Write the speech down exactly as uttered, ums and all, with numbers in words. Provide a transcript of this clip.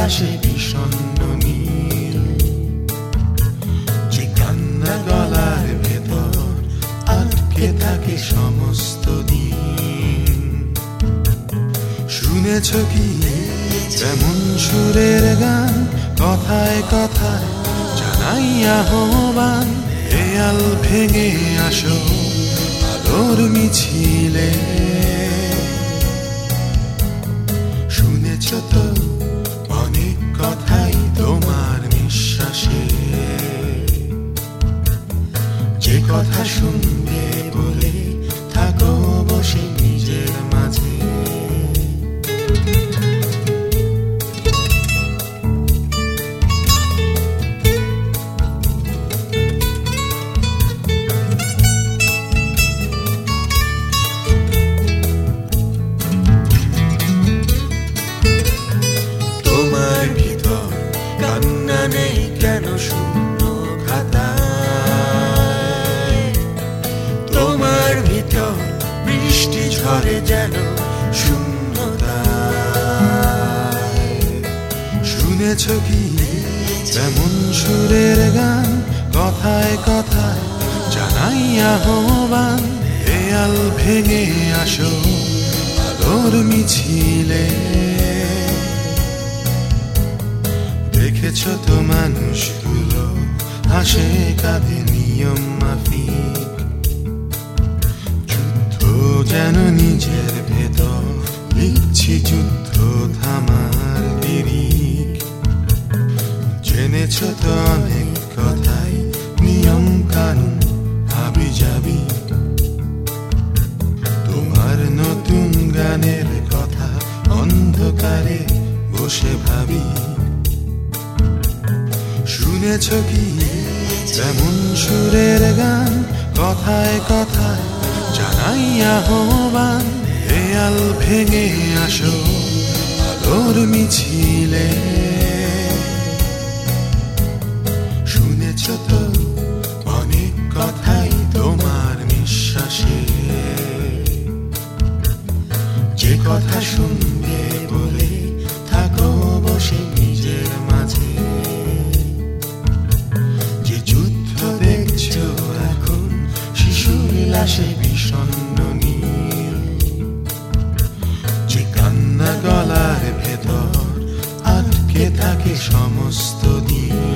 লাশে বিষণ্ণ নীল, যে কান্না গলার ভেতর আটকে থাকে সমস্ত দিন। শুনেছ কি তেমন সুরের গান, কথায় কথায় জানাই আহ্বান, দেয়াল ভেঙে আসো আলোর মিছিলে। শুনেছ তো অনেক কথাই তোমার নিঃশ্বাসে, যে কথা শুনবে বলে থাকো বসে নিজের মাঝে। তোমার ভিতর কান্না নেই কেন শূন্য খাতায়, তোমার ভিতর বৃষ্টি ঝরে যেন শূন্যতায়। শুনেছ কি তেমন সুরের গান, কথায় কথায় জানাই আহ্বান, দেয়াল ভেঙে আসো আলোর মিছিলে। দেখেছ তো মানুষগুলো হাসে কাঁধে নিয়ম মাফিক, যুদ্ধ যেন নিজের ভেতর লিখছি যুদ্ধ থামার লিরিক। জেনেছ তো অনেক কথাই নিয়ম কানুন হাবি যাবি, তোমার নতুন গানের কথা অন্ধকারে বসে ভাবি। শুনেছ কি তেমন সুরের গান, কথায় কথায় জানাই আহ্বান, দেয়াল ভেঙে আসো আলোর মিছিলে। শুনেছ তো অনেক কথাই তোমার নিঃশ্বাসে, যে কথা শুনবে বলে থাকো বসে নিজের মাঝে। যে যুদ্ধ দেখছো এখন শিশুর লাশে বিষণ্ণ নীল, যে কান্না গলার ভেতর আটকে থাকে সমস্ত দিন।